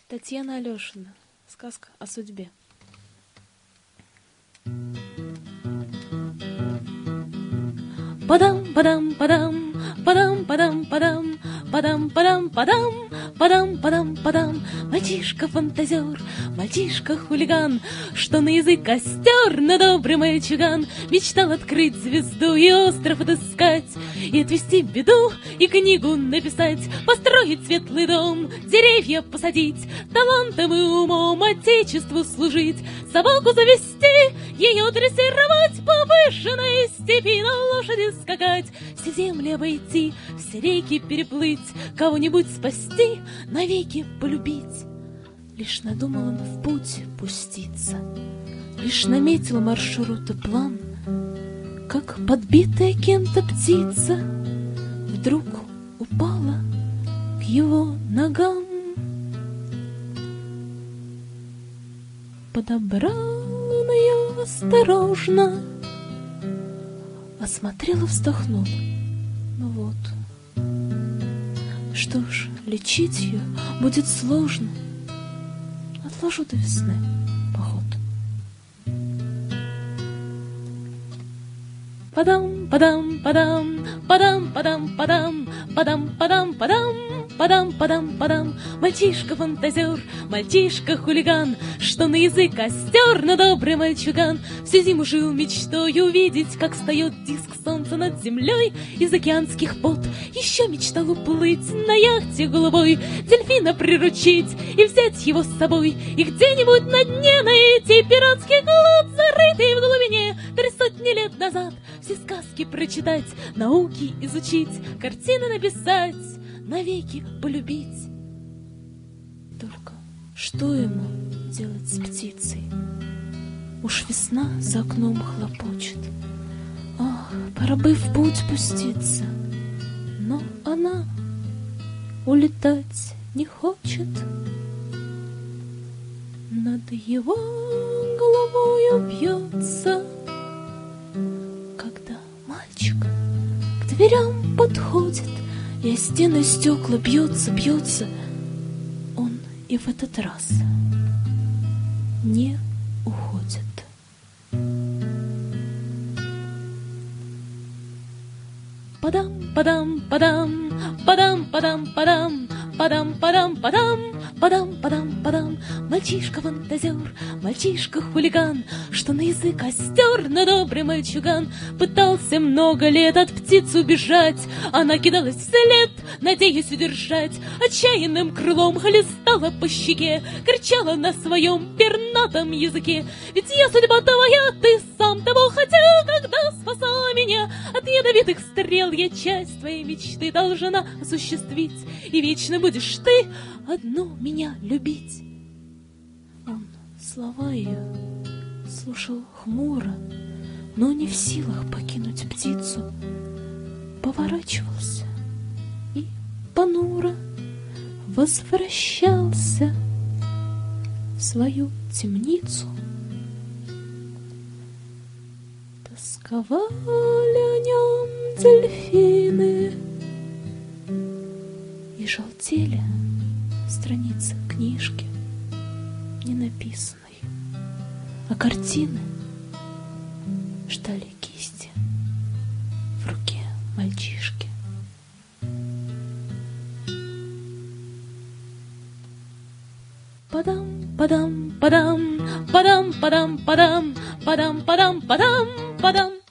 Татьяна Алешина. Сказка о судьбе. Падам-падам-падам, падам-падам-падам, падам-падам-падам, падам-падам-падам. Мальчишка-фантазер, мальчишка-хулиган, что на язык костер, на добрый мальчуган, мечтал открыть звезду и остров отыскать, и отвести беду, и книгу написать, построить светлый дом, деревья посадить, талантом и умом отечеству служить, собаку завести, ее дрессировать, по выжженной степи на лошади скакать, все земли обойти, все реки переплыть, кого-нибудь спасти, навеки полюбить. Лишь надумал он в путь пуститься, лишь наметил маршрут и план, как подбитая кем-то птица вдруг упала к его ногам. Подобрал он ее осторожно, осмотрел и вздохнул. Ну вот, что ж, лечить ее будет сложно. Отложу до весны поход. Падам-падам-падам, падам-падам-падам, падам-падам-падам, падам-падам-падам. Мальчишка-фантазер, мальчишка-хулиган, что на язык костер, на добрый мальчуган, всю зиму жил мечтой увидеть, как встает диск солнца над землей из океанских вод. Еще мечтал уплыть на яхте голубой, дельфина приручить и взять его с собой, и где-нибудь на дне найти пиратский клад, зарытый в глубине 300 лет назад. Все сказки прочитать, науки изучить, картины написать, навеки полюбить. Только что ему делать с птицей? Уж весна за окном хлопочет. Ах, пора бы в путь пуститься. Но она улетать не хочет. Над его головою бьется, когда мальчик к дверям подходит, и о стены стекла бьется, он и в этот раз не уходит. Падам-падам-падам, падам-падам-падам, падам-падам-падам, падам-падам-падам. Мальчишка-фантазер, мальчишка-хулиган, что на язык костер, на добрый мальчуган, пытался много лет от птицы убежать. Она кидалась вслед, надеясь удержать, отчаянным крылом хлестала по щеке, кричала на своем пернатом языке: ведь я судьба твоя, ты сам того хотел, когда спасала меня от ядовитых стрел. Я часть твоей мечты должна осуществить, и вечно будешь ты одну меня любить. Он слова ее слушал хмуро, но не в силах покинуть птицу, поворачивался и понуро возвращался в свою темницу. Тосковали о нем дельфины и желтели страницы книжки ненаписанной, а картины ждали кисти в руке мальчишки. Падам-падам-падам, падам-падам-падам, падам-падам-падам, падам.